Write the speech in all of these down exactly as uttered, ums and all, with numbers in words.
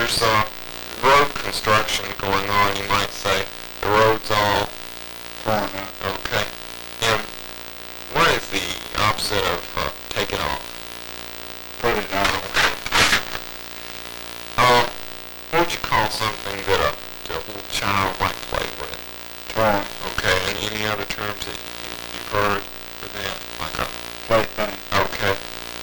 there's uh, road construction going on, you might say. The road's all torn up. okay. And what is the opposite of uh, taking off? Put it on. Uh, what would you call something that a, that a little child might play with? Toy. Okay, and any other terms that you, you've heard for that? Like a Plaything. okay.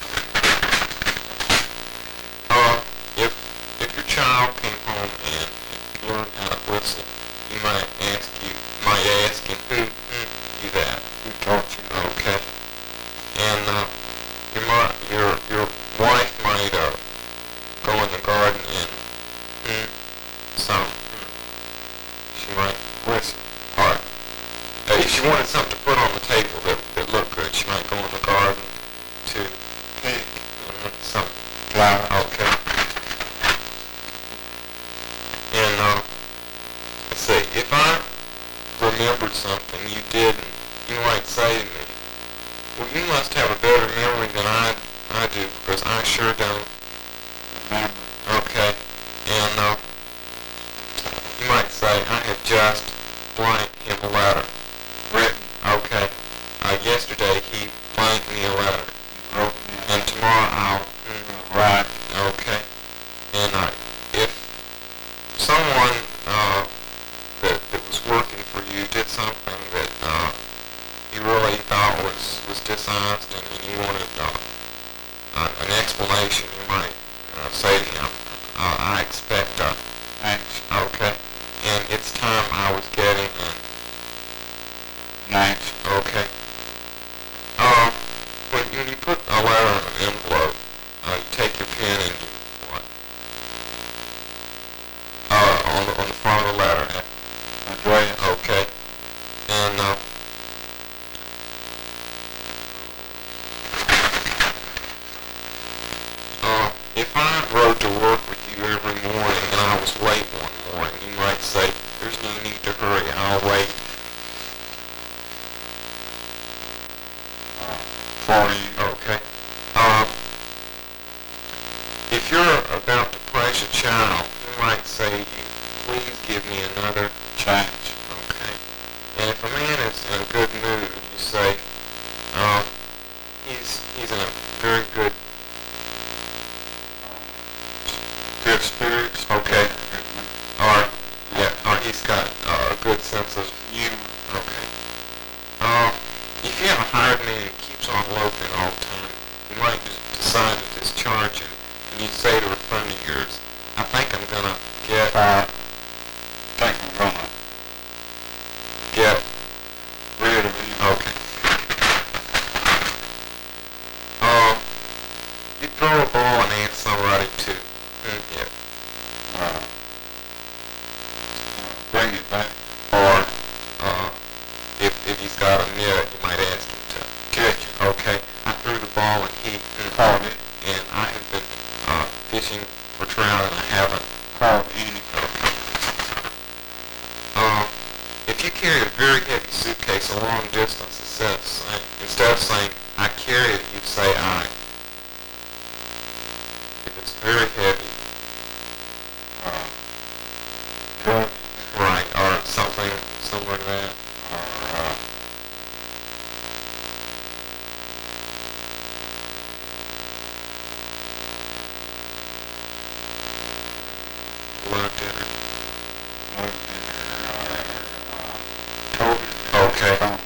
Uh, if if your child came home and learned how to whistle, you might ask you might ask him who mm, you that. Who taught you? Okay. And uh, your mo- your your wife might uh, go in the garden and mm, some mm, she might whistle. Or uh, if she wanted something to put on the table that, that looked good, she might go in the garden to Pick. mm, some Flower. okay. And uh, let's see, if I remembered something you didn't, you might say to me, well, you must have a better memory than I I do, because I sure don't. Remember. Okay. And uh, you might say, I have just blank him a letter. Written. Okay. Uh, yesterday he blanked me a letter. You wrote me. And tomorrow I'll mm, Right. okay. And uh, if someone uh, that, that was working for you did something that uh, you really thought was, was dishonest and, and you wanted uh, uh, an explanation, you might uh, say to him, uh, I expect uh, Thanks. okay. And it's time I was getting in. Thanks. Okay. Uh, when, when you put a letter in an envelope, uh, you take your pen and you, what? Uh, on the, on the front of the letter. Address. Okay. And, uh, uh, if I rode to work with you every morning and I was late one morning, you might say, there's no need to hurry, I'll wait. Uh, for you. Okay. Uh, if you're about to place a child, you might say to you, please give me another Change. okay. And if a man is in a good mood, you say, uh, he's he's in a very good Good spirits. okay. Good mood. Or yeah, or he's got uh, a good sense of Humor. okay. Uh, if you have a hired man who keeps on loafing all the time, you might just decide to discharge him, and you'd say to a friend of yours, I think I'm gonna get Uh, think I'm gonna get rid of him. okay. Um, you throw a ball and ask somebody to mm, yeah, Uh, uh, bring it back. or uh, if if he's got a net, you might ask him to Catch it. okay. I threw the ball and he mm, Caught it. and I have been uh, fishing for trout and I haven't. Caught any. Okay. Uh, if you carry a very heavy suitcase a long distance, instead of saying, instead of saying I carry it, you'd say I. If it's very heavy, Uh, drug. right, or something similar to that. Or, uh, Love dinner. loaded. Or, uh, told it. Okay. Found